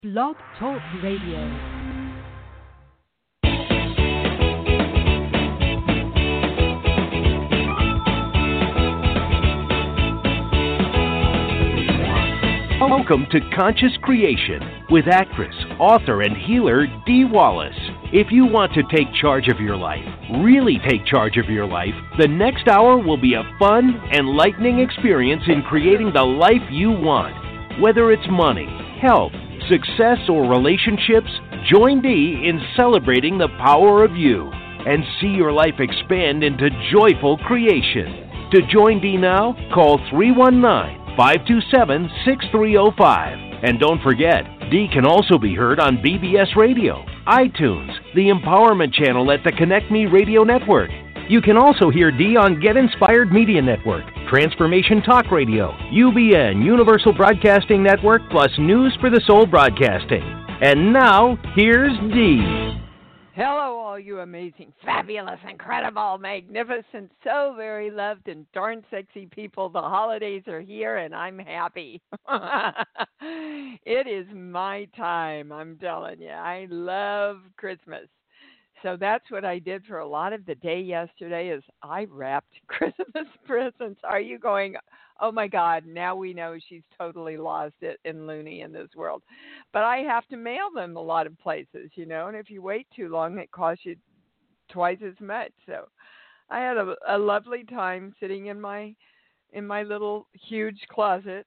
Blog Talk Radio. Welcome to Conscious Creation with actress, author, and healer Dee Wallace. If you want to take charge of your life, really take charge of your life, the next hour will be a fun, enlightening experience in creating the life you want. Whether it's money, health, success, or relationships, join Dee in celebrating the power of you and see your life expand into joyful creation. To join Dee now, call 319-527-6305. And don't forget, Dee can also be heard on BBS Radio, iTunes, the Empowerment Channel at the Connect Me Radio Network. You can also hear Dee on Get Inspired Media Network, Transformation Talk Radio, UBN, Universal Broadcasting Network, plus News for the Soul Broadcasting. And now, here's Dee. Hello, all you amazing, fabulous, incredible, magnificent, so very loved and darn sexy people. The holidays are here, and I'm happy. It is my time, I'm telling you. I love Christmas. So that's what I did for a lot of the day yesterday is I wrapped Christmas presents. Are you going, oh, my God, now we know she's totally lost it and loony in this world. But I have to mail them a lot of places, you know, and if you wait too long, it costs you twice as much. So I had a lovely time sitting in my little huge closet,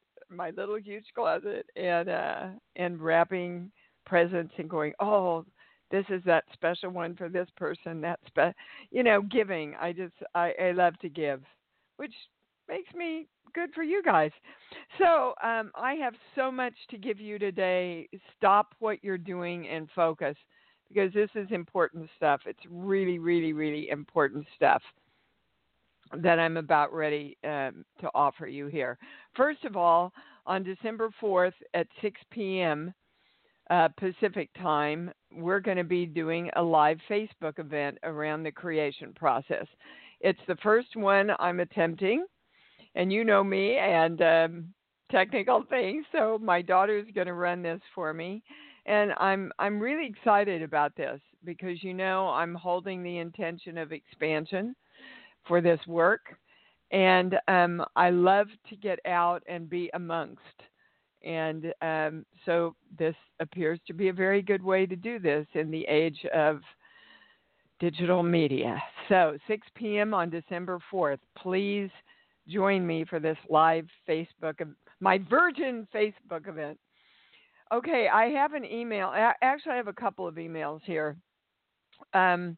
and wrapping presents and going, oh, this is that special one for this person. Giving. I love to give, which makes me good for you guys. So I have so much to give you today. Stop what you're doing and focus, because this is important stuff. It's really, really, really important stuff that I'm about ready to offer you here. First of all, on December 4th at 6 p.m., Pacific time, we're going to be doing a live Facebook event around the creation process. It's the first one I'm attempting, and you know me and technical things, so my daughter's going to run this for me, and I'm really excited about this because, you know, I'm holding the intention of expansion for this work, and I love to get out and be amongst. And so this appears to be a very good way to do this in the age of digital media. So 6 p.m. on December 4th, please join me for this live my Virgin Facebook event. Okay, I have an email. Actually, I have a couple of emails here. And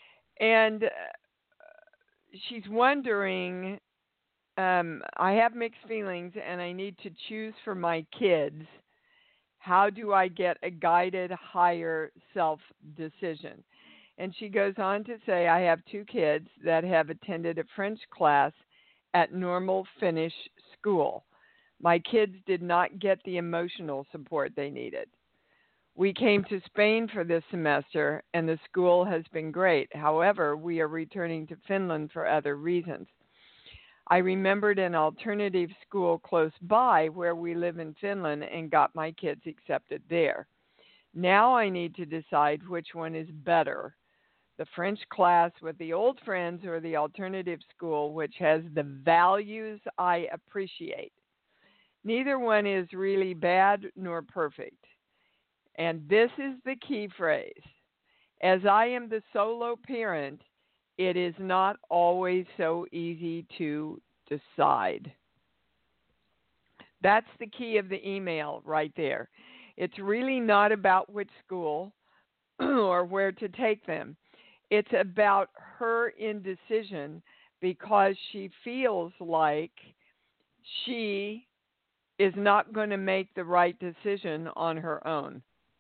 she's wondering, I have mixed feelings and I need to choose for my kids. How do I get a guided higher self decision? And she goes on to say, I have two kids that have attended a French class at Normal Finnish School. My kids did not get the emotional support they needed. We came to Spain for this semester and the school has been great. However, we are returning to Finland for other reasons. I remembered an alternative school close by where we live in Finland and got my kids accepted there. Now I need to decide which one is better, the French class with the old friends or the alternative school which has the values I appreciate. Neither one is really bad nor perfect. And this is the key phrase. As I am the solo parent, it is not always so easy to decide. That's the key of the email right there. It's really not about which school or where to take them. It's about her indecision because she feels like she is not going to make the right decision on her own.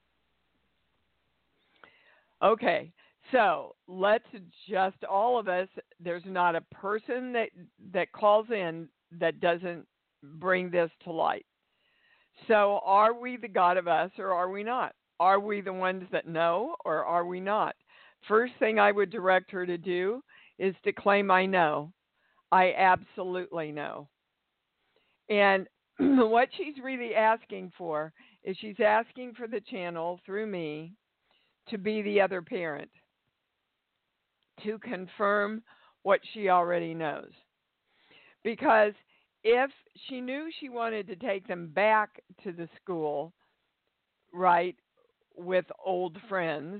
Okay. So let's just, all of us, there's not a person that calls in that doesn't bring this to light. So are we the God of us or are we not? Are we the ones that know or are we not? First thing I would direct her to do is to claim I know. I absolutely know. And what she's really asking for is she's asking for the channel through me to be the other parent, to confirm what she already knows. Because if she knew she wanted to take them back to the school, right, with old friends,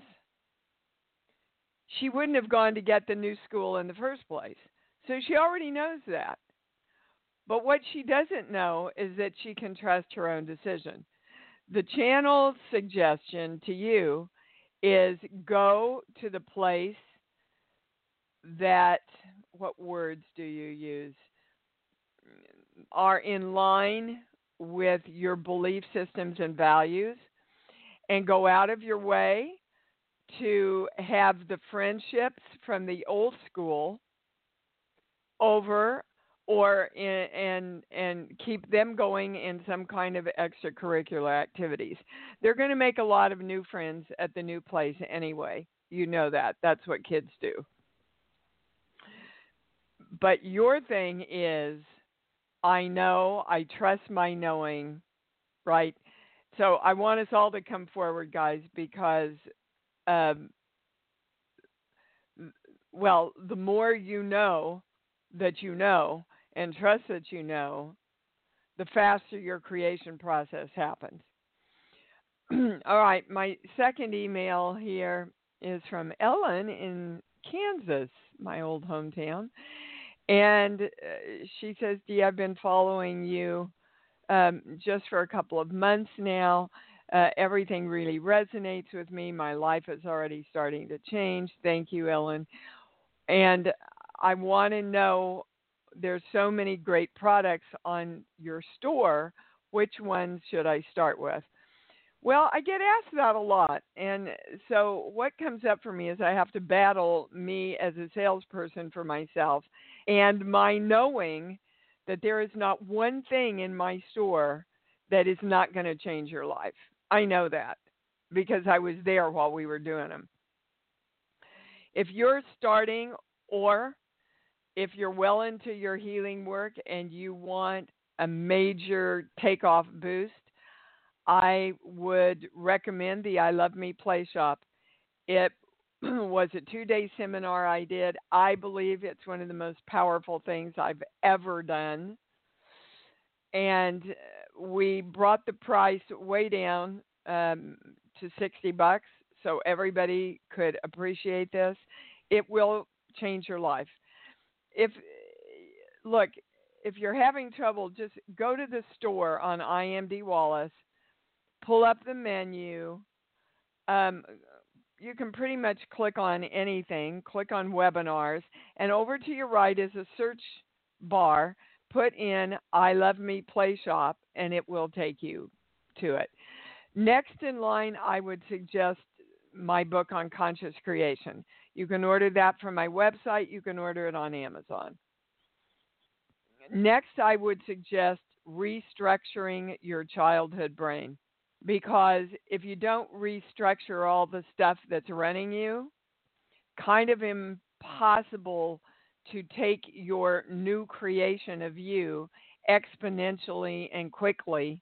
she wouldn't have gone to get the new school in the first place. So she already knows that. But what she doesn't know is that she can trust her own decision. The channel's suggestion to you is go to the place that, what words do you use, are in line with your belief systems and values, and go out of your way to have the friendships from the old school over, or and keep them going in some kind of extracurricular activities. They're going to make a lot of new friends at the new place anyway. You know that. That's what kids do. But your thing is, I know, I trust my knowing, right? So I want us all to come forward, guys, because, well, the more you know that you know and trust that you know, the faster your creation process happens. All right, my second email here is from Ellen in Kansas, my old hometown. And she says, Dee, I've been following you just for a couple of months now. Everything really resonates with me. My life is already starting to change. Thank you, Ellen. And I want to know, there's so many great products on your store. Which ones should I start with? Well, I get asked that a lot. And so what comes up for me is I have to battle me as a salesperson for myself and my knowing that there is not one thing in my store that is not going to change your life. I know that because I was there while we were doing them. If you're starting, or if you're well into your healing work and you want a major takeoff boost, I would recommend the I Love Me Play Shop. It was a 2-day seminar I did. I believe it's one of the most powerful things I've ever done. And we brought the price way down to $60 so everybody could appreciate this. It will change your life. If you're having trouble, just go to the store on I Am Dee Wallace, pull up the menu. You can pretty much click on anything, click on webinars, and over to your right is a search bar. Put in I Love Me Play Shop, and it will take you to it. Next in line, I would suggest my book on conscious creation. You can order that from my website. You can order it on Amazon. Next, I would suggest restructuring your childhood brain, because if you don't restructure all the stuff that's running you, kind of impossible to take your new creation of you exponentially and quickly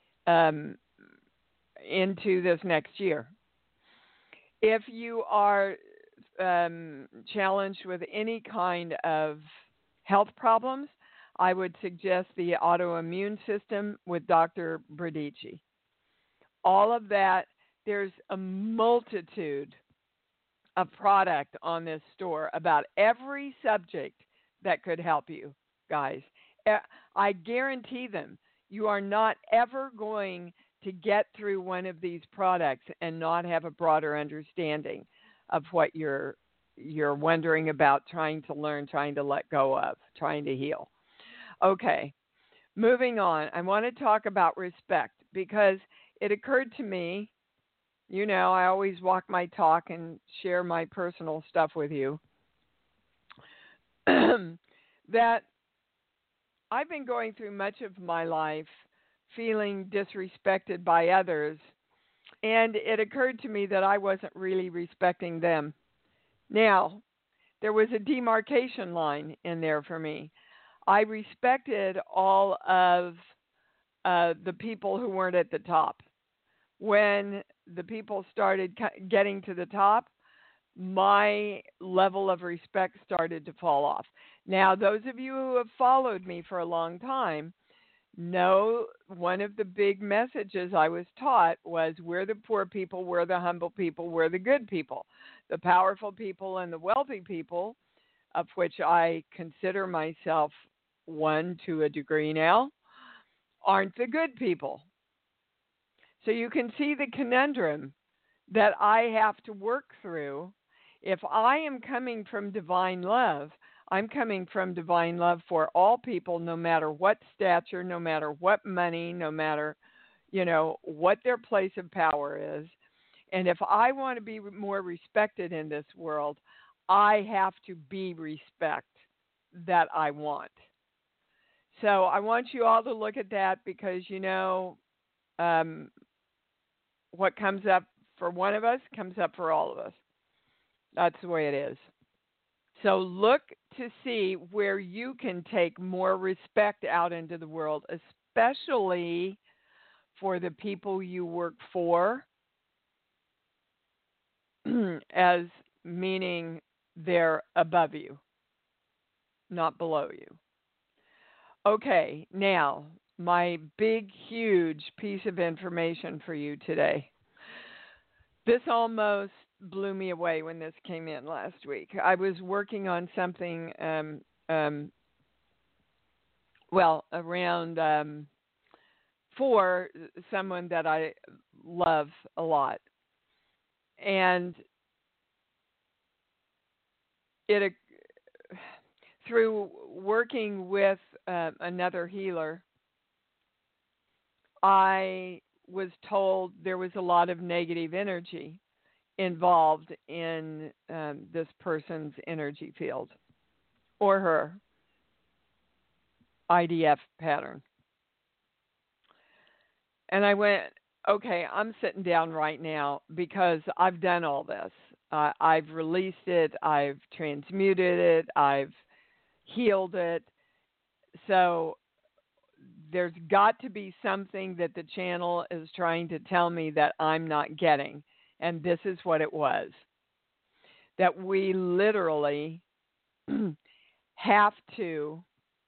into this next year. If you are challenged with any kind of health problems, I would suggest the autoimmune system with Dr. Bradici. All of that, there's a multitude of product on this store about every subject that could help you, guys. I guarantee them. You are not ever going to get through one of these products and not have a broader understanding of what you're wondering about, trying to learn, trying to let go of, trying to heal. Okay, moving on. I want to talk about respect, because it occurred to me, you know, I always walk my talk and share my personal stuff with you, that I've been going through much of my life feeling disrespected by others, and it occurred to me that I wasn't really respecting them. Now, there was a demarcation line in there for me. I respected all of the people who weren't at the top. when the people started getting to the top, my level of respect started to fall off. Now, those of you who have followed me for a long time know one of the big messages I was taught was we're the poor people, we're the humble people, we're the good people. The powerful people and the wealthy people, of which I consider myself one to a degree now, aren't the good people. So you can see the conundrum that I have to work through. If I am coming from divine love, I'm coming from divine love for all people, no matter what stature, no matter what money, no matter, what their place of power is. And if I want to be more respected in this world, I have to be respect that I want. So I want you all to look at that because, what comes up for one of us comes up for all of us. That's the way it is. So look to see where you can take more respect out into the world, especially for the people you work for, as meaning they're above you, not below you. Okay, now, my big, huge piece of information for you today. This almost blew me away when this came in last week. I was working on something, around for someone that I love a lot. And it through working with another healer, I was told there was a lot of negative energy involved in this person's energy field or her IDF pattern. And I went, okay, I'm sitting down right now because I've done all this. I've released it, I've transmuted it, I've healed it. So there's got to be something that the channel is trying to tell me that I'm not getting. And this is what it was. That we literally have to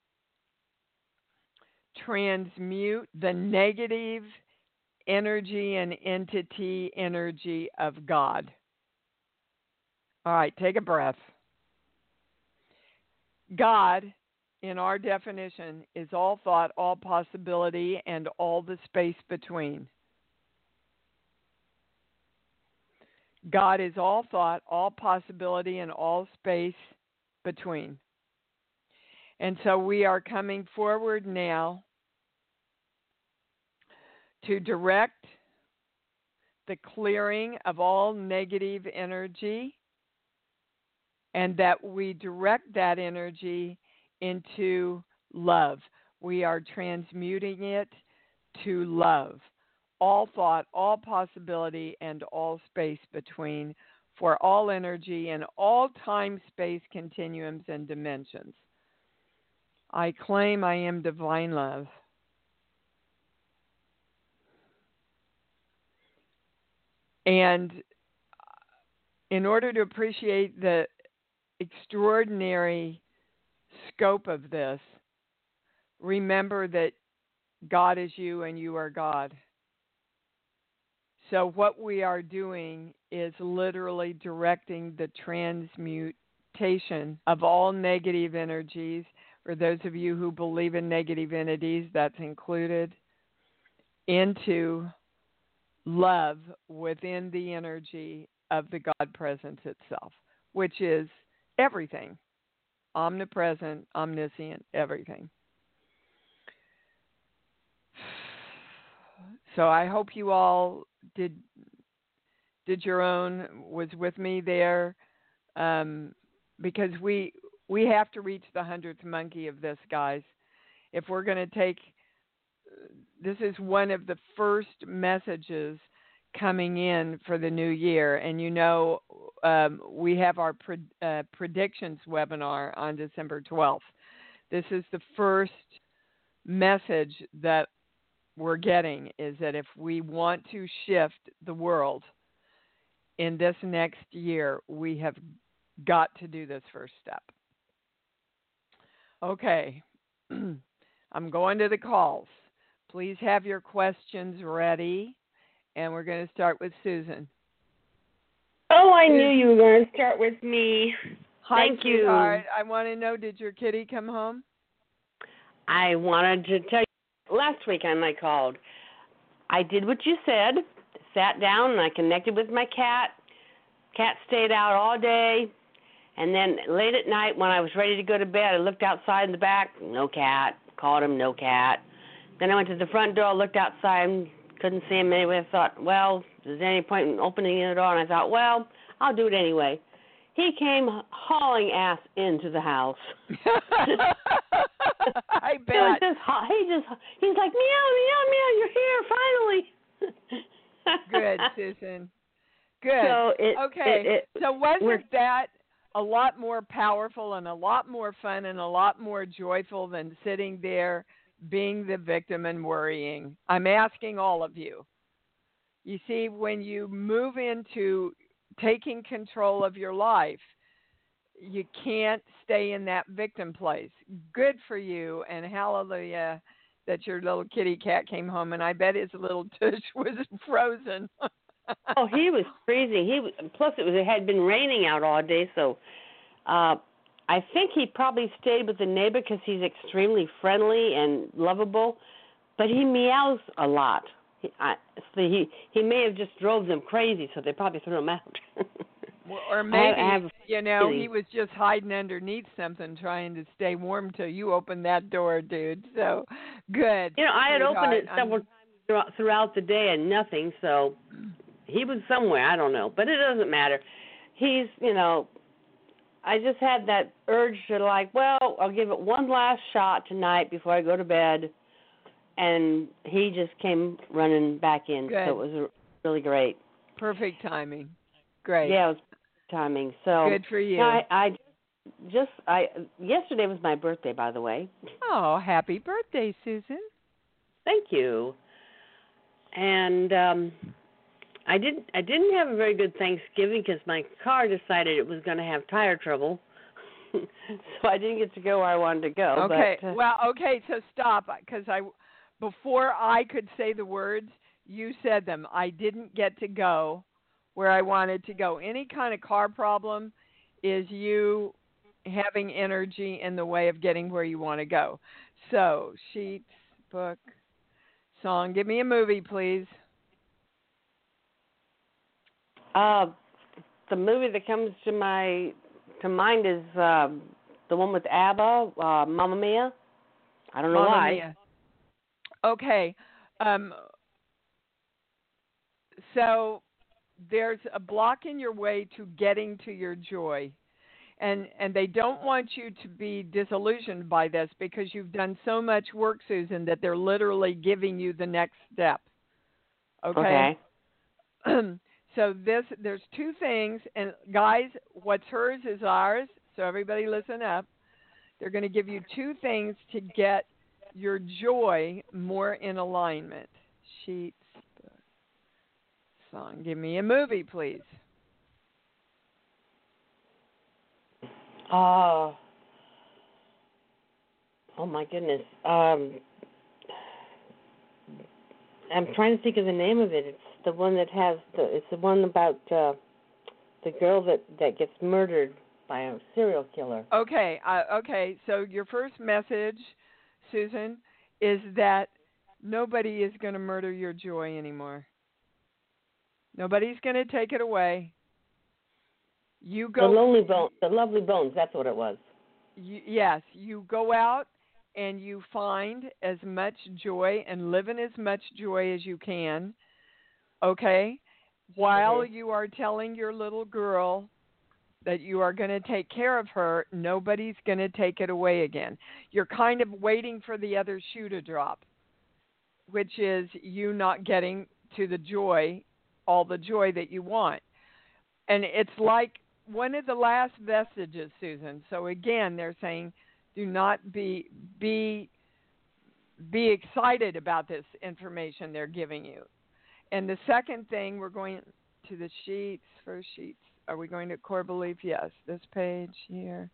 transmute the negative energy and entity energy of God. All right, take a breath. God, in our definition, is all thought, all possibility, and all the space between. God is all thought, all possibility, and all space between. And so we are coming forward now to direct the clearing of all negative energy, and that we direct that energy into love. We are transmuting it to love. All thought, all possibility, and all space between, for all energy and all time, space, continuums, and dimensions. I claim I am divine love. And in order to appreciate the extraordinary scope of this, remember that God is you and you are God. So what we are doing is literally directing the transmutation of all negative energies. For those of you who believe in negative entities, that's included, into love within the energy of the God presence itself, which is everything. Omnipresent, omniscient, everything. So I hope you all did your own, was with me there, because we have to reach the 100th monkey of this, guys. If we're going to take, this is one of the first messages coming in for the new year. And we have our predictions webinar on December 12th. This is the first message that we're getting is that if we want to shift the world in this next year, we have got to do this first step. Okay, I'm going to the calls. Please have your questions ready, and we're going to start with Susan. Oh, I knew you were going to start with me. Hi, Thank you. sweetheart. I want to know, did your kitty come home? I wanted to tell you, last week I called. I did what you said, sat down, and I connected with my cat. Cat stayed out all day, and then late at night when I was ready to go to bed, I looked outside in the back, no cat. Called him, no cat. Then I went to the front door, looked outside, couldn't see him anyway. I thought, well, is there any point in opening the door? And I thought, well, I'll do it anyway. He came hauling ass into the house. I bet. He's like, meow, meow, meow, you're here, finally. Good, Susan. Good. So so wasn't that a lot more powerful and a lot more fun and a lot more joyful than sitting there being the victim and worrying? I'm asking all of you. You see, when you move into taking control of your life, you can't stay in that victim place. Good for you, and hallelujah that your little kitty cat came home, and I bet his little tush was frozen. Oh, he was freezing. Plus it had been raining out all day, so I think he probably stayed with the neighbor because he's extremely friendly and lovable, but he meows a lot. He may have just drove them crazy, so they probably threw him out. Or maybe, he was just hiding underneath something trying to stay warm till you opened that door, dude. So, good. I had opened it several times throughout the day and nothing, so he was somewhere. I don't know, but it doesn't matter. He's, I just had that urge to I'll give it one last shot tonight before I go to bed. And he just came running back in. Good. So it was really great. Perfect timing. Great. Yeah, it was perfect timing. So good for you. Yesterday was my birthday, by the way. Oh, happy birthday, Susan. Thank you. And I didn't have a very good Thanksgiving because my car decided it was going to have tire trouble. So I didn't get to go where I wanted to go. Okay. But, so stop, because before I could say the words, you said them. I didn't get to go where I wanted to go. Any kind of car problem is you having energy in the way of getting where you want to go. So, sheets, book, song. Give me a movie, please. The movie that comes to mind is the one with ABBA, Mamma Mia. I don't know Mamma why. Mia. Okay. So there's a block in your way to getting to your joy. And they don't want you to be disillusioned by this because you've done so much work, Susan, that they're literally giving you the next step. Okay? So there's two things. And, guys, what's hers is ours. So everybody listen up. They're going to give you two things to get your joy more in alignment. Sheets, song. Give me a movie, please. Oh my goodness. I'm trying to think of the name of it. It's the one that it's the one about the girl that gets murdered by a serial killer. Okay. So your first message, Susan, is that nobody is going to murder your joy anymore. Nobody's going to take it away. You go. The Lovely Bones. That's what it was. Yes, you go out and you find as much joy and live in as much joy as you can. Okay, while you are telling your little girl that you are going to take care of her, nobody's going to take it away again. You're kind of waiting for the other shoe to drop, which is you not getting to the joy, all the joy that you want. And it's like one of the last vestiges, Susan. So again, they're saying do not be be excited about this information they're giving you. And the second thing, we're going to the sheets, first sheets. Are we going to core belief? Yes. This page here.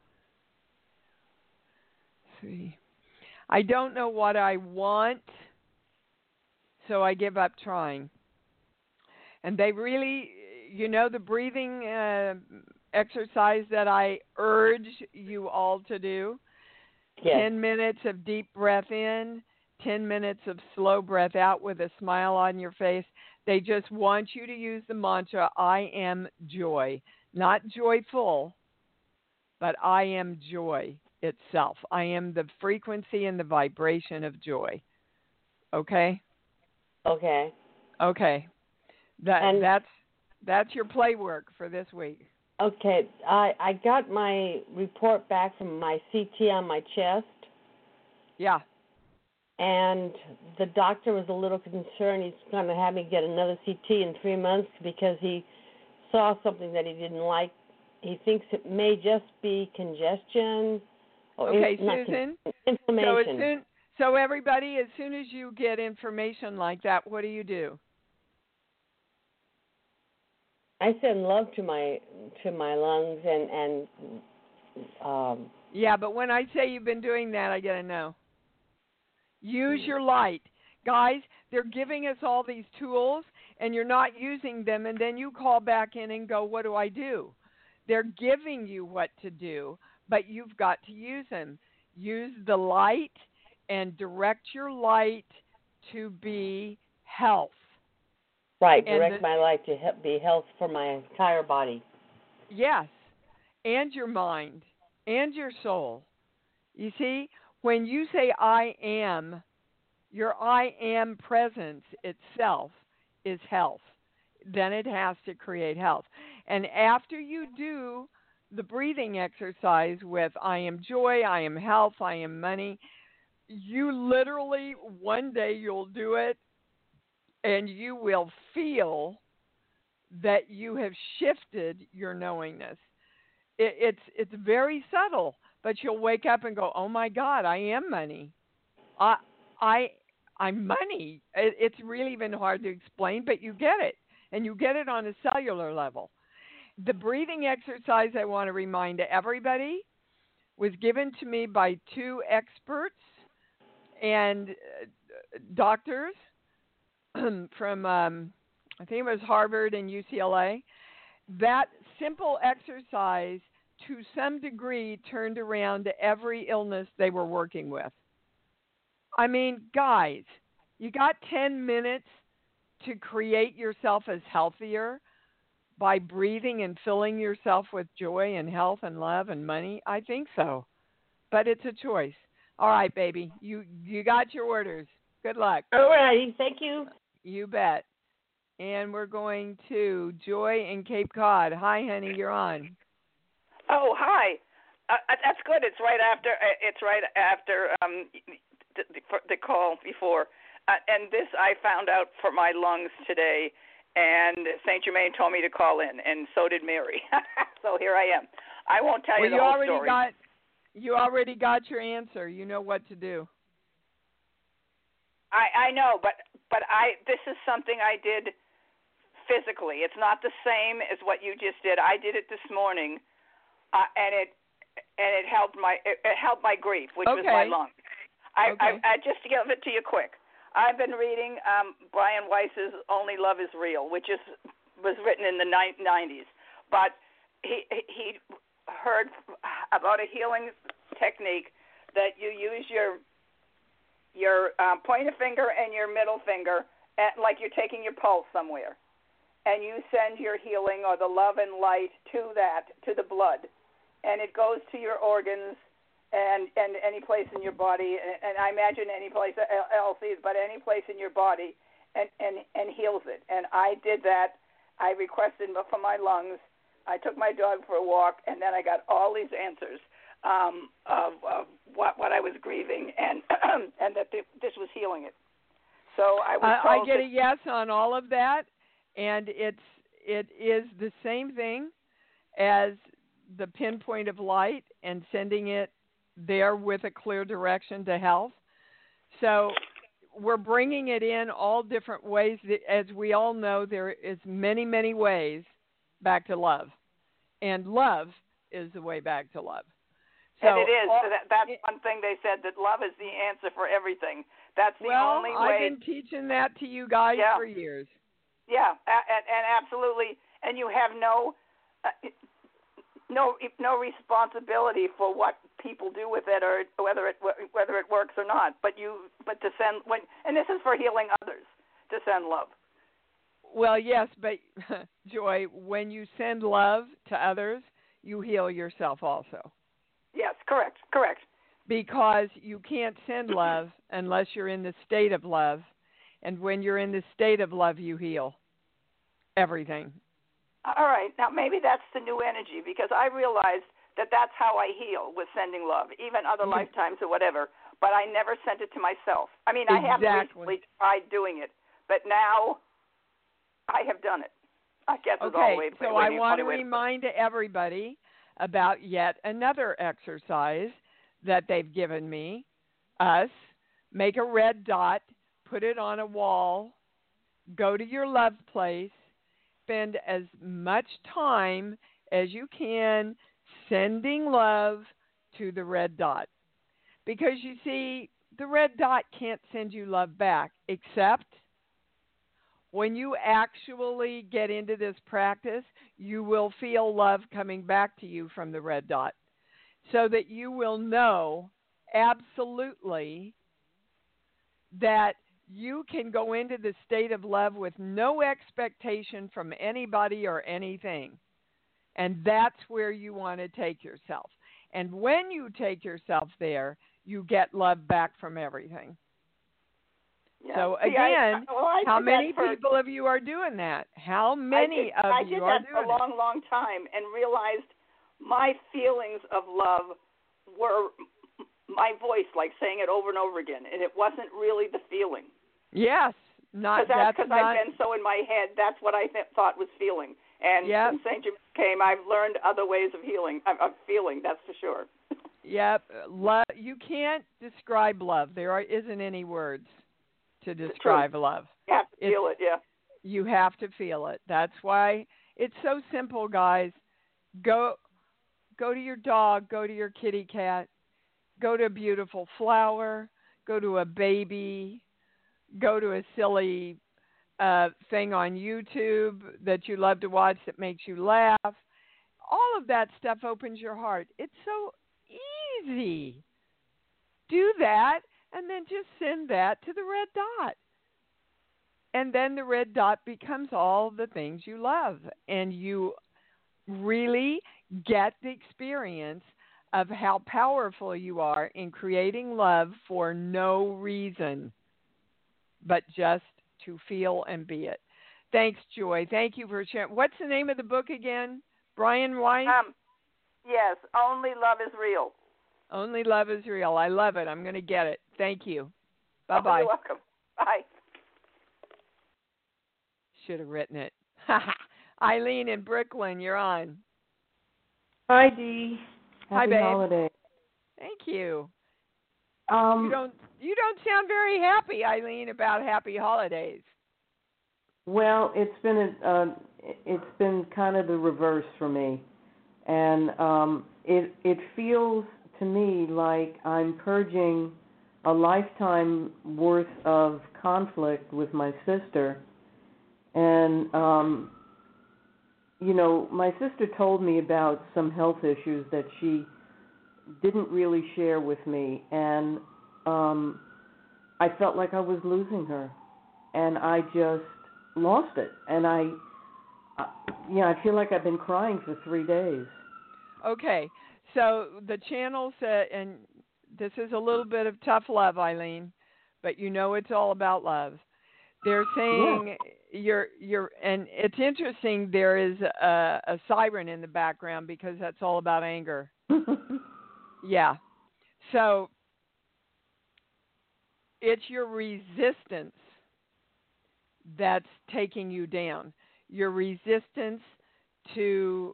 3. I don't know what I want, so I give up trying. And they really, the breathing exercise that I urge you all to do, yes. 10 minutes of deep breath in, 10 minutes of slow breath out with a smile on your face. They just want you to use the mantra, I am joy. Not joyful, but I am joy itself. I am the frequency and the vibration of joy. Okay? Okay. Okay. That's your play work for this week. Okay. I got my report back from my CT on my chest. Yeah. And the doctor was a little concerned. He's going to have me get another CT in 3 months because he saw something that he didn't like. He thinks it may just be congestion. Okay, Susan. Inflammation. So everybody, as soon as you get information like that, what do? I send love to my lungs and yeah, but when I say you've been doing that, I get a no. Use your light. Guys, they're giving us all these tools, and you're not using them, and then you call back in and go, what do I do? They're giving you what to do, but you've got to use them. Use the light and direct your light to be health. Right, direct my light to be health for my entire body. Yes, and your mind, and your soul. You see, when you say I am, your I am presence itself is health. Then it has to create health. And after you do the breathing exercise with I am joy, I am health, I am money, you literally, one day you'll do it, and you will feel that you have shifted your knowingness. It's very subtle, but you'll wake up and go, oh my God, I am money. I'm money. It's really even hard to explain, but you get it. And you get it on a cellular level. The breathing exercise, I want to remind everybody, was given to me by 2 experts and doctors from, I think it was Harvard and UCLA. That simple exercise, to some degree, turned around every illness they were working with. I mean, guys, you got 10 minutes to create yourself as healthier by breathing and filling yourself with joy and health and love and money? I think so. But it's a choice. All right, baby. You got your orders. Good luck. All righty. Thank you. You bet. And we're going to Joy in Cape Cod. Hi, honey. You're on. Oh, hi. That's good. It's right after the call before. And this I found out for my lungs today, and St. Germain told me to call in, and so did Mary. So here I am. I won't tell you the whole story. You already got your answer. You know what to do. I know, but this is something I did physically. It's not the same as what you just did. I did it this morning, and it helped my grief, which was my lungs. I just to give it to you quick. I've been reading Brian Weiss's Only Love Is Real, which was written in the 90s. But he heard about a healing technique that you use your pointer finger and your middle finger like you're taking your pulse somewhere. And you send your healing or the love and light to the blood. And it goes to your organs and any place in your body, and I imagine any place else, but any place in your body, and heals it. And I did that. I requested for my lungs. I took my dog for a walk, and then I got all these answers of what I was grieving, and that this was healing it. So I was told I get a yes on all of that, and it is the same thing as the pinpoint of light and sending it there with a clear direction to health. So we're bringing it in all different ways. As we all know, there is many, many ways back to love. And love is the way back to love. So, and it is. That's one thing they said, that love is the answer for everything. That's the only way. I've been teaching that to you guys for years. Yeah, and absolutely. And you have no responsibility for what people do with it, or whether it works or not. But to send, and this is for healing others, to send love. Well, yes, but Joy, when you send love to others, you heal yourself also. Yes, correct. Because you can't send love unless you're in the state of love, and when you're in the state of love, you heal everything. All right, now maybe that's the new energy, because I realized that that's how I heal, with sending love, even other lifetimes or whatever, but I never sent it to myself. I mean, I have recently tried doing it, but now I have done it. I guess it's all the way. So I want to remind everybody about yet another exercise that they've given me, us. Make a red dot, put it on a wall, go to your love place, spend as much time as you can sending love to the red dot. Because you see, the red dot can't send you love back, except when you actually get into this practice, you will feel love coming back to you from the red dot, so that you will know absolutely that you can go into the state of love with no expectation from anybody or anything. And that's where you want to take yourself. And when you take yourself there, you get love back from everything. Yeah. So again, how many people of you are doing that? How many of you are doing it? I did that for a long, long time, and realized my feelings of love were my voice, like saying it over and over again, and it wasn't really the feeling. Yes, because I've been so in my head. That's what I thought was feeling. And since St. Germain came, I've learned other ways of healing, of feeling. That's for sure. Yep, love. You can't describe love. There isn't any words to describe love. You have to feel it, yeah. You have to feel it. That's why it's so simple, guys. Go to your dog, go to your kitty cat, go to a beautiful flower, go to a baby, go to a silly thing on YouTube that you love to watch that makes you laugh. All of that stuff opens your heart. It's so easy. Do that, and then just send that to the red dot. And then the red dot becomes all the things you love. And you really get the experience of how powerful you are in creating love for no reason, but just to feel and be it. Thanks, Joy. Thank you for sharing. What's the name of the book again? Brian Weiss? Yes, Only Love is Real. Only Love is Real. I love it. I'm going to get it. Thank you. Bye-bye. Oh, you're welcome. Bye. Should have written it. Eileen in Brooklyn, you're on. Hi, Dee. Hi, babe. Holiday. Thank you. You don't sound very happy, Eileen, about happy holidays. Well, it's been kind of the reverse for me, and it feels to me like I'm purging a lifetime worth of conflict with my sister. And, my sister told me about some health issues that she didn't really share with me. And I felt like I was losing her. And I just lost it. And I feel like I've been crying for 3 days. Okay. So the channel said, and this is a little bit of tough love, Eileen, but it's all about love. They're saying you're, and it's interesting. There is a siren in the background because that's all about anger. Yeah. So it's your resistance that's taking you down. Your resistance to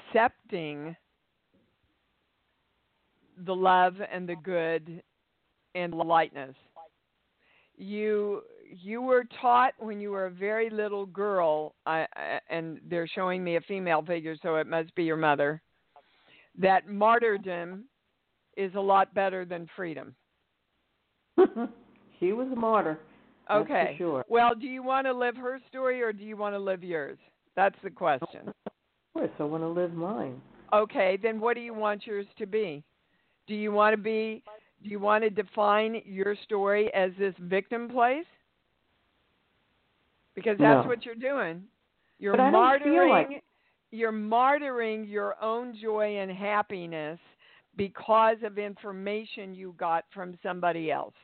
accepting the love and the good and lightness. You were taught when you were a very little girl, and they're showing me a female figure, so it must be your mother, that martyrdom is a lot better than freedom. She was a martyr. That's Okay. for sure. Well, do you want to live her story or do you want to live yours? That's the question. Of course, I want to live mine. Okay, then what do you want yours to be? Do you want to define your story as this victim place? Because that's what you're doing. You're you're martyring your own joy and happiness because of information you got from somebody else.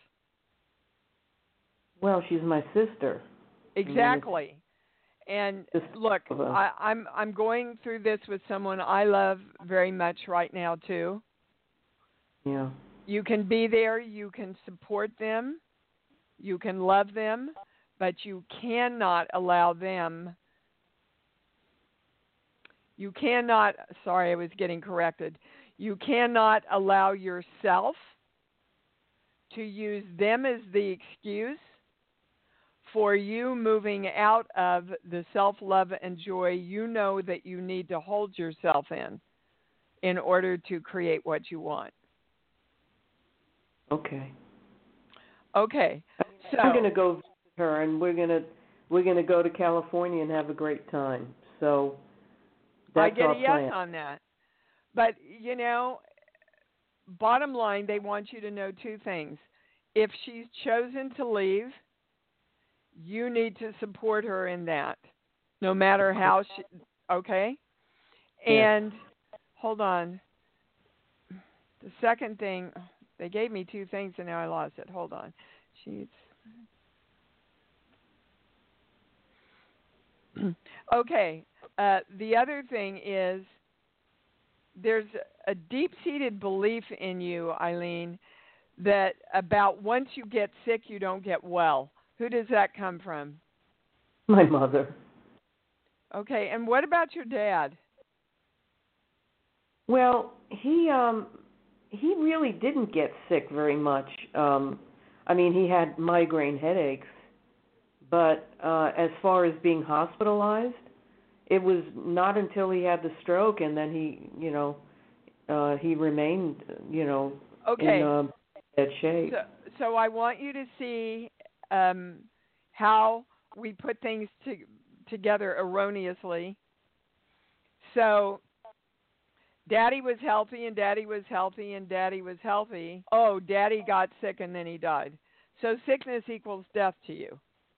Well, she's my sister. Exactly. And look, I'm going through this with someone I love very much right now too. Yeah. You can be there, you can support them, you can love them, but you cannot allow them. You cannot, sorry, I was getting corrected. You cannot allow yourself to use them as the excuse for you moving out of the self-love and joy you know that you need to hold yourself in order to create what you want. Okay. Okay. So I'm going to go visit her, and we're going to go to California and have a great time. So that's I get our a yes plan. on that. But, you know, bottom line, they want you to know two things. If she's chosen to leave, you need to support her in that, no matter how she, okay? And hold on. The second thing, they gave me two things and now I lost it. Hold on. Okay. The other thing is there's a deep-seated belief in you, Eileen, that about once you get sick, you don't get well. Who does that come from? My mother. Okay, and what about your dad? Well, he really didn't get sick very much. I mean, he had migraine headaches, but as far as being hospitalized, it was not until he had the stroke, and then he remained, in bad shape. So I want you to see how we put things together erroneously. So Daddy was healthy, and Daddy was healthy, and Daddy was healthy. Oh, Daddy got sick, and then he died. So sickness equals death to you.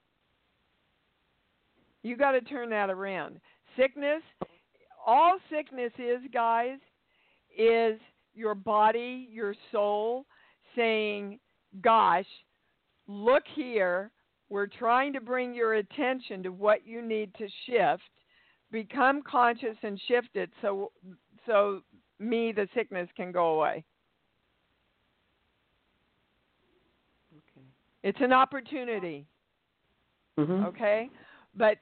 You got to turn that around. Sickness, all sickness is, guys, is your body, your soul saying, gosh, look here, we're trying to bring your attention to what you need to shift. Become conscious and shift it so the sickness can go away. Okay. It's an opportunity. Mm-hmm. Okay? But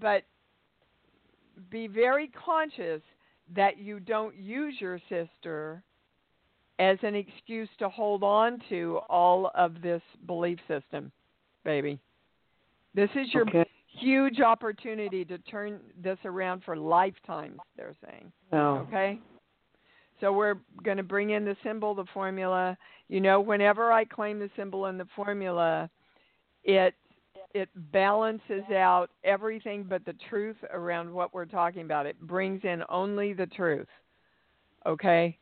be very conscious that you don't use your sister as an excuse to hold on to all of this belief system, baby. This is your huge opportunity to turn this around for lifetimes, they're saying. Oh. Okay? So we're going to bring in the symbol, the formula. You know, whenever I claim the symbol and the formula, it balances out everything but the truth around what we're talking about. It brings in only the truth. Okay?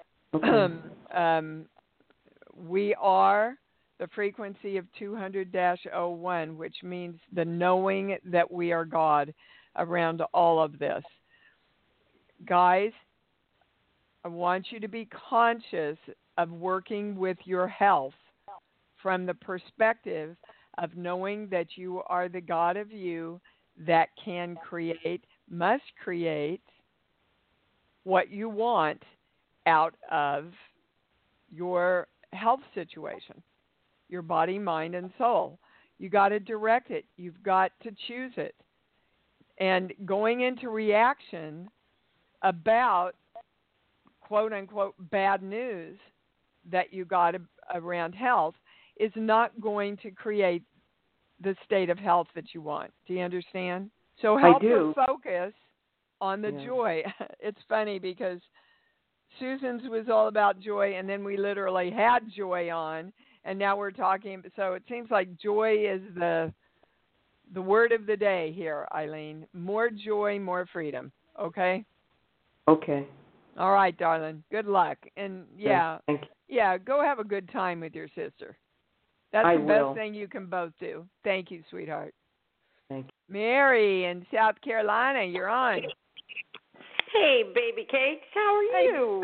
We are the frequency of 200-01, which means the knowing that we are God around all of this. Guys, I want you to be conscious of working with your health from the perspective of knowing that you are the God of you that can create, must create what you want out of your health situation, your body, mind, and soul. You got to direct it. You've got to choose it. And going into reaction about quote-unquote bad news that you got around health is not going to create the state of health that you want. Do you understand? So help her focus on the joy. It's funny because Susan's was all about joy, and then we literally had joy on, and now we're talking. So it seems like joy is the word of the day here, Eileen. More joy, more freedom. Okay? Okay. All right, darling. Good luck. And, yeah, Thank you. yeah, go have a good time with your sister. That's the best thing you can both do. Thank you, sweetheart. Thank you. Mary in South Carolina, you're on. Hey, baby cakes, how are you?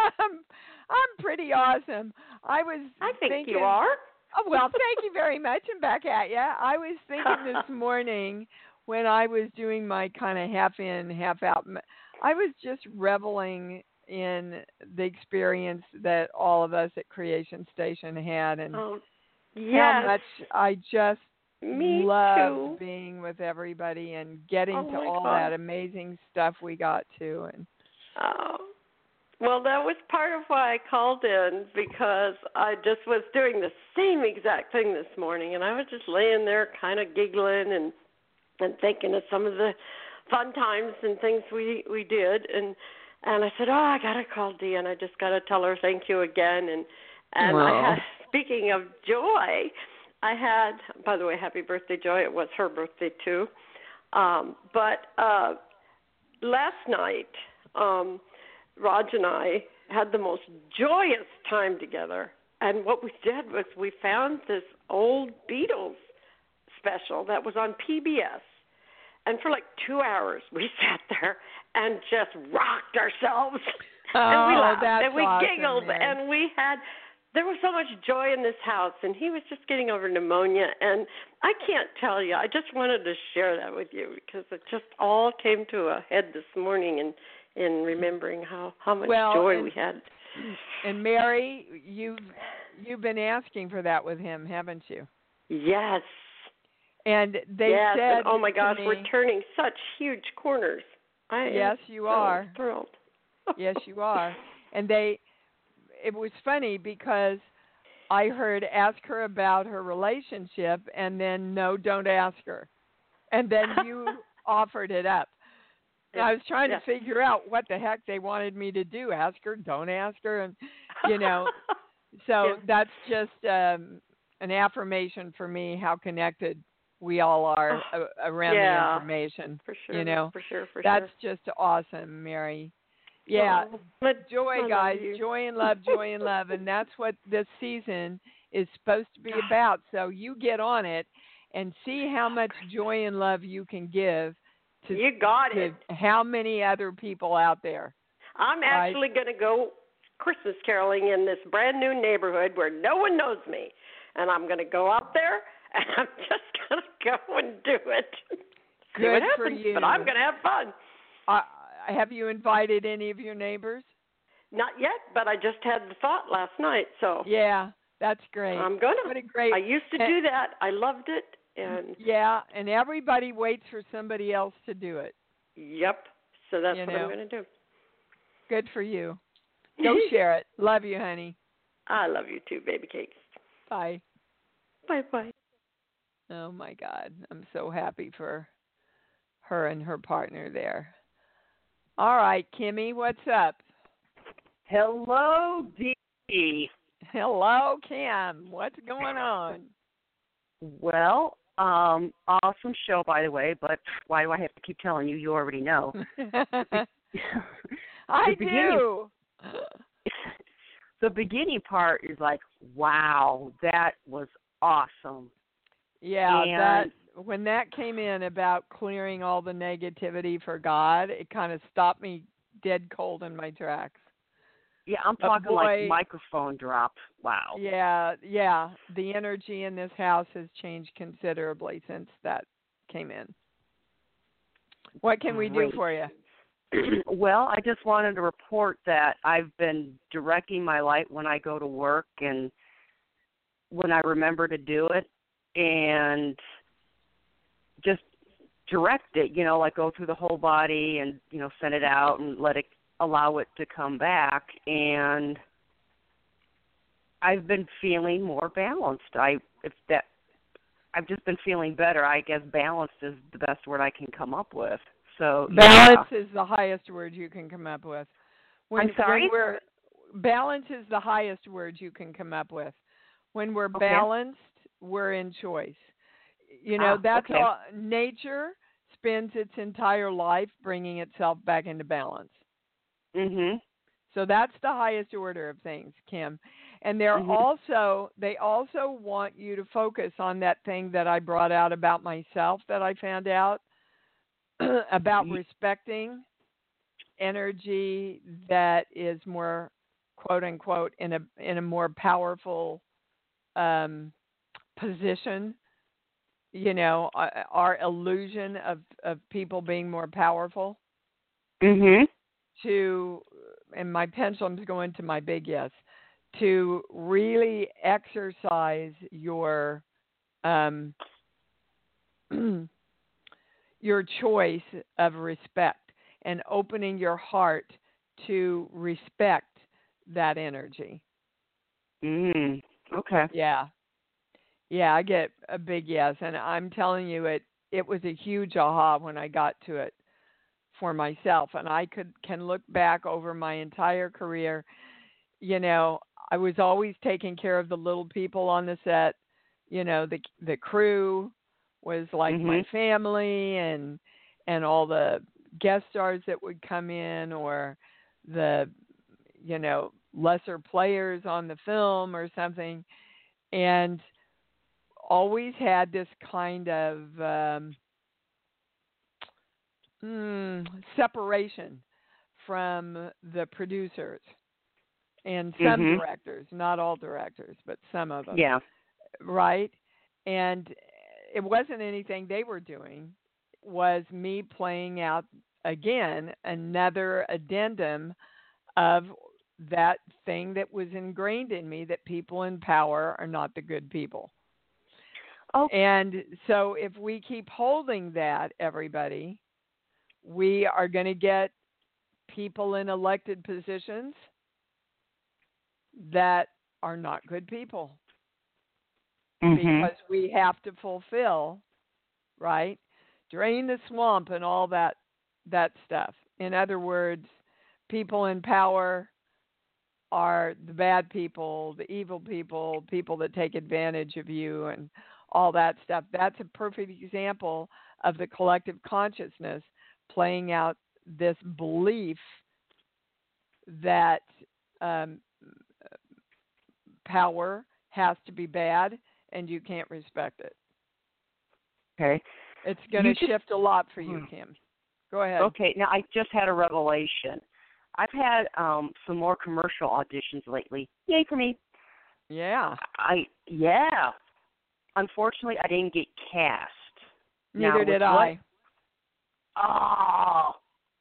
I'm pretty awesome. I think thinking, you are. Oh, well, thank you very much, and back at you. I was thinking this morning when I was doing my kind of half in, half out, I was just reveling in the experience that all of us at Creation Station had, and how much I just loved being with everybody and getting to all that amazing stuff we got to. And well, that was part of why I called in, because I just was doing the same exact thing this morning, and I was just laying there kind of giggling and thinking of some of the fun times and things we did, and I said, I gotta call Dee, and I just gotta tell her thank you again. And I had, speaking of joy, I had, by the way, happy birthday, Joy. It was her birthday too. But last night, Raj and I had the most joyous time together, and what we did was we found this old Beatles special that was on PBS. And for like 2 hours, we sat there and just rocked ourselves. And we laughed and we giggled, and there was so much joy in this house. And he was just getting over pneumonia. And I can't tell you, I just wanted to share that with you because it just all came to a head this morning in remembering how much joy we had. And Mary, you've been asking for that with him, haven't you? Yes. And they said, and, oh my gosh, we're turning such huge corners. Yes, you are. Thrilled. Yes, you are. And it was funny because I heard ask her about her relationship, and then no, don't ask her. And then you offered it up. And I was trying to figure out what the heck they wanted me to do. Ask her, don't ask her, and so that's just an affirmation for me how connected we all are around the information. For sure. For sure. That's just awesome, Mary. Yeah. Joy, guys. Joy and love, joy and love. And that's what this season is supposed to be about. So you get on it and see how much joy and love you can give to how many other people out there. I'm actually going to go Christmas caroling in this brand new neighborhood where no one knows me. And I'm going to go out there, and I'm just going to go and do it. See what happens, for you. But I'm going to have fun. Have you invited any of your neighbors? Not yet, but I just had the thought last night. So yeah, that's great. I'm going to. What a great. I used to do that. I loved it. And and everybody waits for somebody else to do it. Yep. So that's what I'm going to do. Good for you. Go share it. Love you, honey. I love you too, baby cakes. Bye. Bye-bye. Oh, my God. I'm so happy for her and her partner there. All right, Kimmy, what's up? Hello, Dee. Hello, Kim. What's going on? Well, awesome show, by the way, but why do I have to keep telling you? You already know. I do. The beginning part is like, wow, that was awesome. Yeah, when that came in about clearing all the negativity for God, it kind of stopped me dead cold in my tracks. Yeah, I'm talking like microphone drop. Wow. Yeah. The energy in this house has changed considerably since that came in. What can we do for you? Well, I just wanted to report that I've been directing my light when I go to work and when I remember to do it, and just direct it, like go through the whole body and, send it out and allow it to come back. And I've been feeling more balanced. I've just been feeling better. I guess balanced is the best word I can come up with. So balance is the highest word you can come up with. I'm sorry? Balance is the highest word you can come up with. When we're balanced, we're in choice. That's all. Nature spends its entire life bringing itself back into balance. Mhm. So that's the highest order of things, Kim. And they also want you to focus on that thing that I brought out about myself that I found out about respecting energy that is more, quote unquote, in a more powerful position. Our illusion of people being more powerful. Mhm. And my pendulum's going to my big yes, to really exercise your your choice of respect and opening your heart to respect that energy. Okay. Yeah, I get a big yes, and I'm telling you, it was a huge aha when I got to it for myself, and I can look back over my entire career. I was always taking care of the little people on the set. The crew was like my family, and all the guest stars that would come in, or the lesser players on the film or something, and always had this kind of separation from the producers and some directors, not all directors, but some of them. Yeah. Right? And it wasn't anything they were doing. It was me playing out, again, another addendum of that thing that was ingrained in me, that people in power are not the good people. And so if we keep holding that, everybody, we are going to get people in elected positions that are not good people. Because we have to fulfill, right? Drain the swamp and all that stuff. In other words, people in power are the bad people, the evil people, people that take advantage of you, and all that stuff. That's a perfect example of the collective consciousness playing out this belief that power has to be bad and you can't respect it. Okay. It's going to shift a lot for you, Kim. Go ahead. Okay. Now, I just had a revelation. I've had some more commercial auditions lately. Yay for me. Yeah. Unfortunately, I didn't get cast. Neither did I. Oh.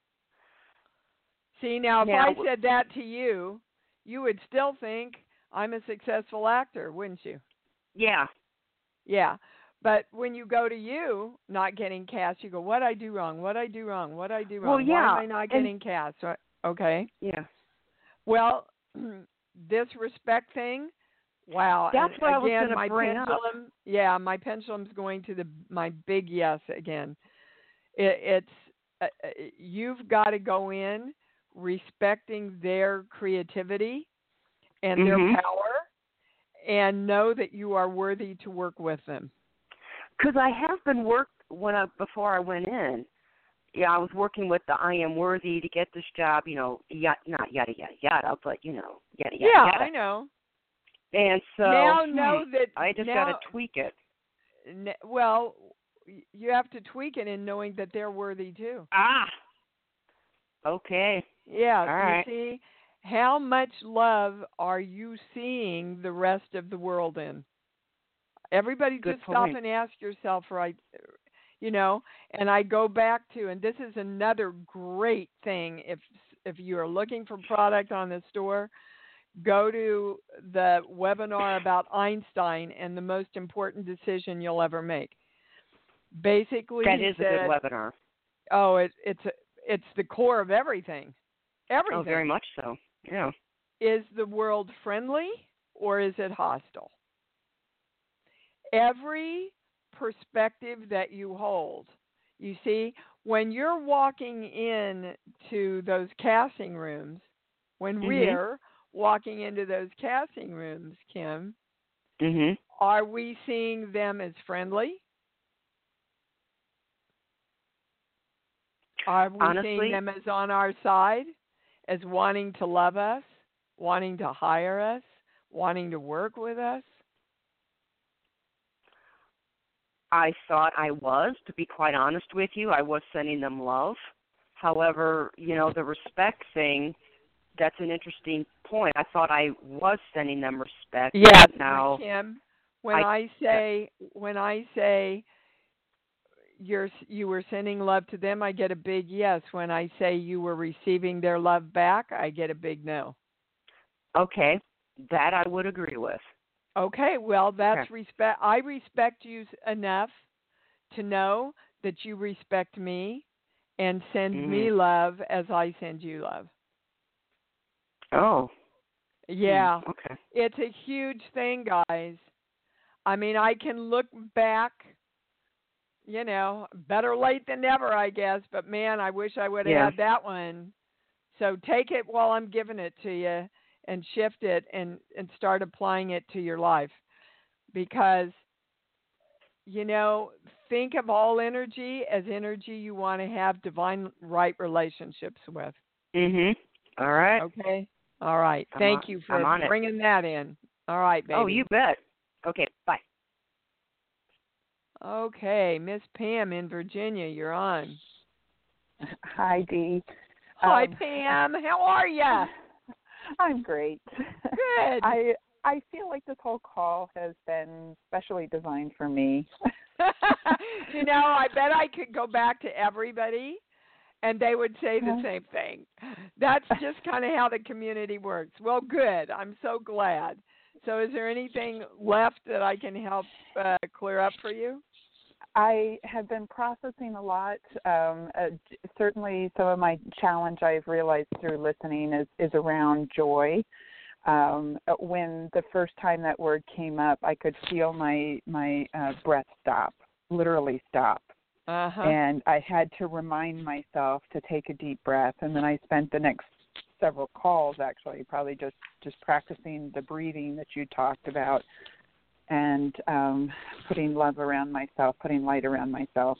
See, now, if I said that to you, you would still think I'm a successful actor, wouldn't you? Yeah. Yeah. But when you go to you not getting cast, you go, what I do wrong? What I do wrong? What I do wrong? Well, yeah. Why am I not getting cast? Okay. Yeah. Well, this respect thing, wow. That's what I was going to bring up. Yeah, my pendulum's going to my big yes again. It's you've got to go in respecting their creativity and their power, and know that you are worthy to work with them. Because I have been before I went in. Yeah, I was working with the I am worthy to get this job, not yada, yada, yada, but, yada, yada, yada. I know. And so now know that I just got to tweak it. Well, you have to tweak it in knowing that they're worthy too. Okay. Yeah, all right. You see, how much love are you seeing the rest of the world in? Everybody Good just point. stop and ask yourself, right, and I go back to, and this is another great thing, if you are looking for product on the store, go to the webinar about Einstein and the most important decision you'll ever make. Basically, that is a good webinar. Oh, it's the core of everything. Everything. Oh, very much so. Yeah. Is the world friendly or is it hostile? Every perspective that you hold, you see, when you're walking in to those casting rooms, when we're walking into those casting rooms, Kim, are we seeing them as friendly? Are we Honestly, seeing them as on our side, as wanting to love us, wanting to hire us, wanting to work with us? I thought I was, to be quite honest with you. I was sending them love. However, the respect thing, that's an interesting point. I thought I was sending them respect. Yes, now, Kim. When I say you were sending love to them, I get a big yes. When I say you were receiving their love back, I get a big no. Okay, that I would agree with. Okay, well, that's respect. I respect you enough to know that you respect me and send me love as I send you love. Oh. Yeah. Okay. It's a huge thing, guys. I mean, I can look back, better late than never, I guess, but man, I wish I would have had that one. So take it while I'm giving it to you and shift it and start applying it to your life. Because, think of all energy as energy you want to have divine right relationships with. All right. Okay. All right. Thank you for bringing that in. All right, baby. Oh, you bet. Okay, bye. Okay, Miss Pam in Virginia, you're on. Hi, Dee. Hi, Pam. How are you? I'm great. Good. I feel like this whole call has been specially designed for me. I bet I could go back to everybody and they would say the same thing. That's just kind of how the community works. Well, good. I'm so glad. So is there anything left that I can help clear up for you? I have been processing a lot. Certainly some of my challenge I've realized through listening is around joy. When the first time that word came up, I could feel my breath stop, literally stop. And I had to remind myself to take a deep breath. And then I spent the next several calls actually probably just practicing the breathing that you talked about and putting love around myself, putting light around myself.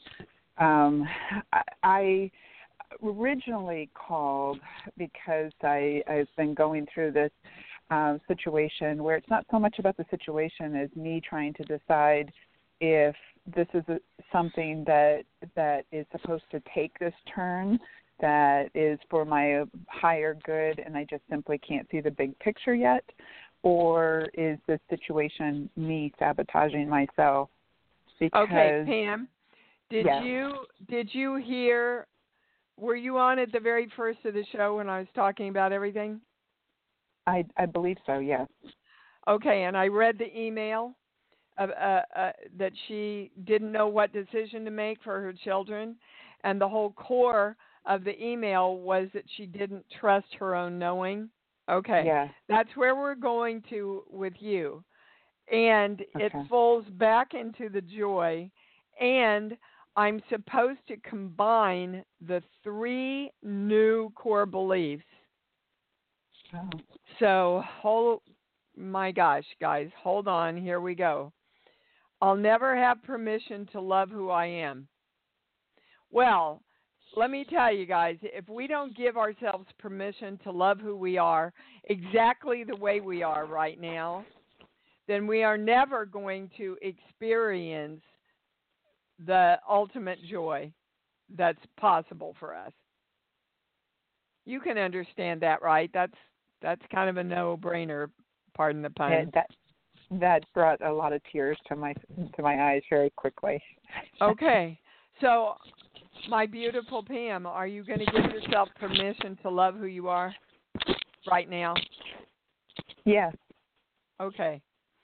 I originally called because I've been going through this situation where it's not so much about the situation as me trying to decide if this is something that is supposed to take this turn, that is for my higher good, and I just simply can't see the big picture yet, or is this situation me sabotaging myself? Because, okay, Pam, did you hear? Were you on at the very first of the show when I was talking about everything? I believe so. Yes. Okay, and I read the email that she didn't know what decision to make for her children, and the whole core of the email was that she didn't trust her own knowing. Okay, that's where we're going to with you. And it falls back into the joy, and I'm supposed to combine the 3 new core beliefs. Oh. So, my gosh, guys, hold on. Here we go. I'll never have permission to love who I am. Well, let me tell you guys, if we don't give ourselves permission to love who we are exactly the way we are right now, then we are never going to experience the ultimate joy that's possible for us. You can understand that, right? That's kind of a no-brainer, pardon the pun. That brought a lot of tears to my eyes very quickly. Okay. So, my beautiful Pam, are you going to give yourself permission to love who you are right now? Yes. Okay.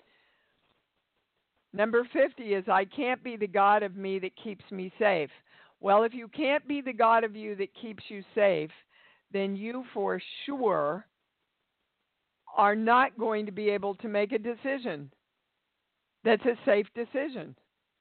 Number 50 is, I can't be the God of me that keeps me safe. Well, if you can't be the God of you that keeps you safe, then you for sure are not going to be able to make a decision that's a safe decision,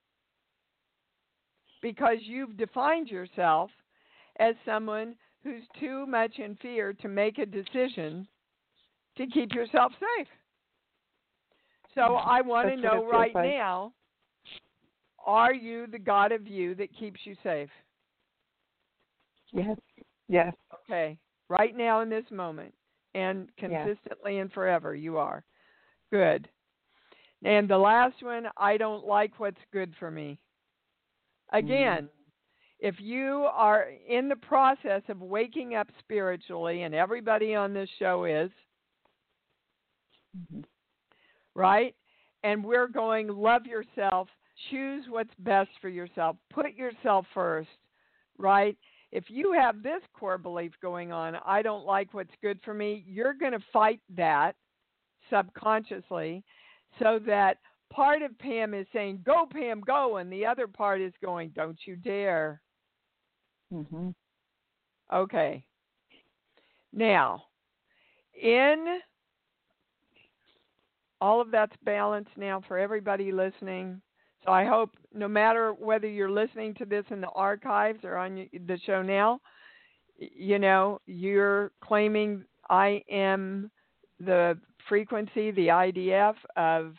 because you've defined yourself as someone who's too much in fear to make a decision to keep yourself safe. So I want to know right now, are you the God of you that keeps you safe? Yes. Yes. Okay. Right now in this moment, and consistently and forever, you are. Good. And the last one, I don't like what's good for me. Again, if you are in the process of waking up spiritually, and everybody on this show is, right? And we're going, love yourself, choose what's best for yourself, put yourself first, right? If you have this core belief going on, I don't like what's good for me, you're going to fight that subconsciously, so that part of Pam is saying, go, Pam, go, and the other part is going, don't you dare. Okay. Now, in all of that's balanced now for everybody listening. So I hope no matter whether you're listening to this in the archives or on the show now, you know, you're claiming I am the frequency, the IDF of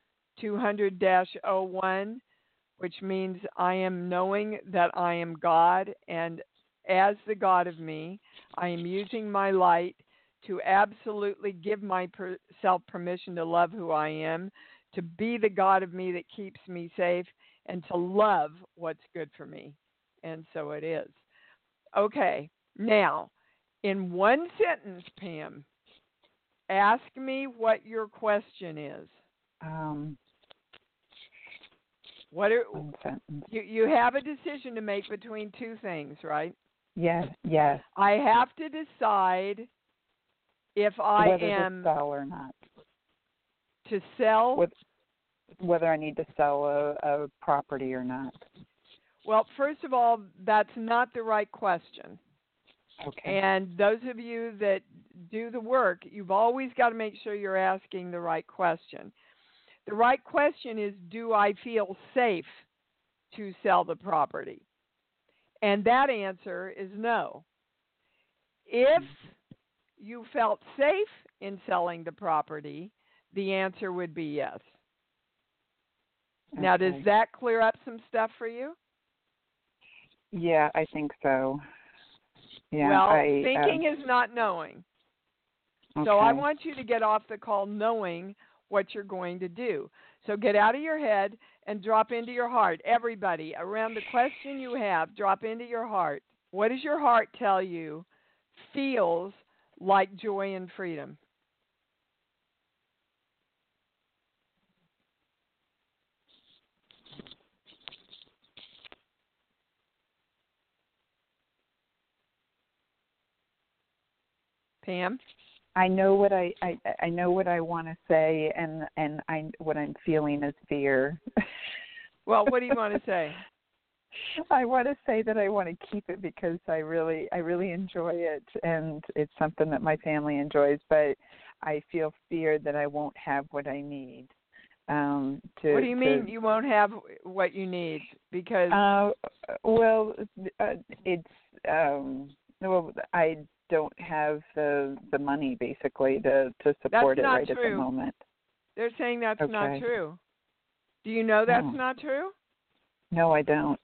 200-01, which means I am knowing that I am God, and as the God of me, I am using my light to absolutely give myself permission to love who I am, to be the God of me that keeps me safe, and to love what's good for me. And so it is. Okay, now, in one sentence, Pam, ask me what your question is. One sentence. You have a decision to make between two things, right? Yes, yes. I have to decide if I whether am to sell or not. To sell? Whether I need to sell a property or not. Well, first of all, that's not the right question. Okay. And those of you that do the work, you've always got to make sure you're asking the right question. The right question is, do I feel safe to sell the property? And that answer is no. If you felt safe in selling the property, the answer would be yes. Okay. Now, does that clear up some stuff for you? Yeah, I think so. Yeah, well, thinking is not knowing. Okay. So I want you to get off the call knowing what you're going to do. So get out of your head and drop into your heart. Everybody, around the question you have, drop into your heart. What does your heart tell you feels like joy and freedom? Pam? I know what I know what I want to say, and what I'm feeling is fear. Well, what do you want to say? I want to say that I want to keep it because I really enjoy it, and it's something that my family enjoys. But I feel fear that I won't have what I need. What do you mean you won't have what you need? Because I don't have the money basically to support it right at the moment. They're saying that's not true. Do you know that's not true? No, I don't.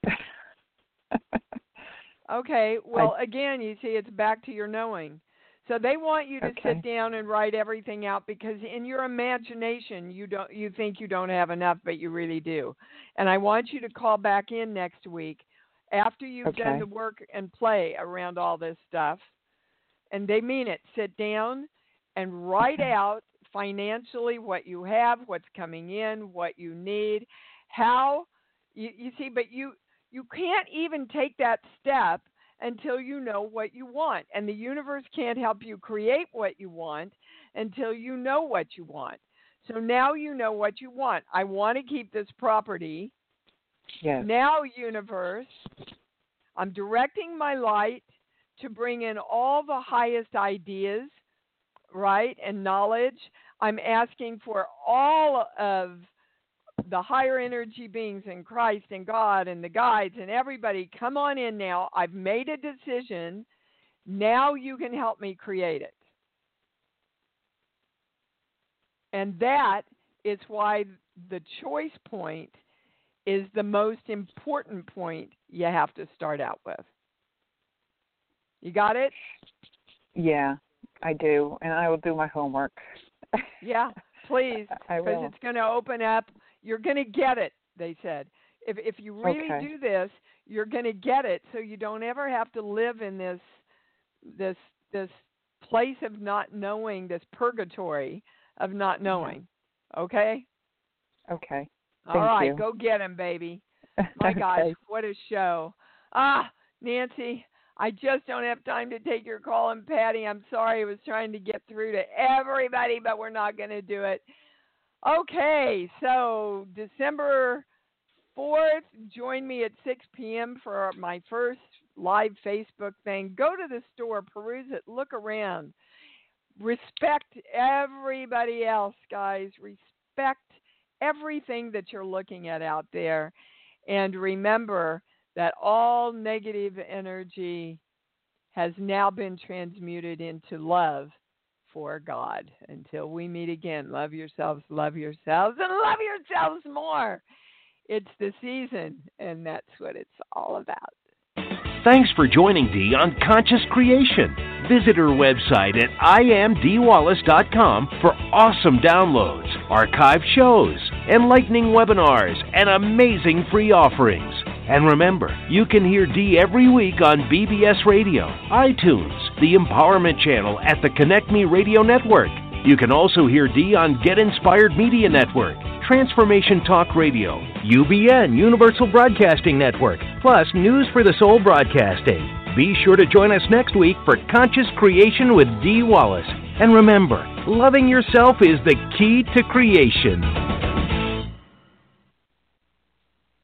Okay. Well, again, you see, it's back to your knowing. So they want you to sit down and write everything out because in your imagination you think you don't have enough, but you really do. And I want you to call back in next week after you've done the work and play around all this stuff. And they mean it. Sit down and write out financially what you have, what's coming in, what you need, how you see, but you can't even take that step until you know what you want. And the universe can't help you create what you want until you know what you want. So now you know what you want. I want to keep this property. Yes. Now, universe, I'm directing my light to bring in all the highest ideas, right, and knowledge. I'm asking for all of the higher energy beings in Christ and God and the guides and everybody, come on in now. I've made a decision. Now you can help me create it. And that is why the choice point is the most important point you have to start out with. You got it? Yeah, I do. And I will do my homework. Yeah, please. Because it's going to open up. You're going to get it, they said. If you really do this, you're going to get it, so you don't ever have to live in this place of not knowing, this purgatory of not knowing. Okay? Okay. All right, you. go get him, baby. My gosh, what a show. Nancy, I just don't have time to take your call. And Patty, I'm sorry, I was trying to get through to everybody, but we're not going to do it. Okay, so December 4th, join me at 6 p.m. for my first live Facebook thing. Go to the store, peruse it, look around. Respect everybody else, guys. Respect everything that you're looking at out there. And remember that all negative energy has now been transmuted into love for God. Until we meet again, love yourselves, and love yourselves more. It's the season, and that's what it's all about. Thanks for joining Dee on Conscious Creation. Visit her website at iamdeewallace.com for awesome downloads, archived shows, enlightening webinars, and amazing free offerings. And remember, you can hear Dee every week on BBS Radio, iTunes, the Empowerment Channel at the Connect Me Radio Network. You can also hear Dee on Get Inspired Media Network, Transformation Talk Radio, UBN, Universal Broadcasting Network, plus News for the Soul Broadcasting. Be sure to join us next week for Conscious Creation with Dee Wallace. And remember, loving yourself is the key to creation.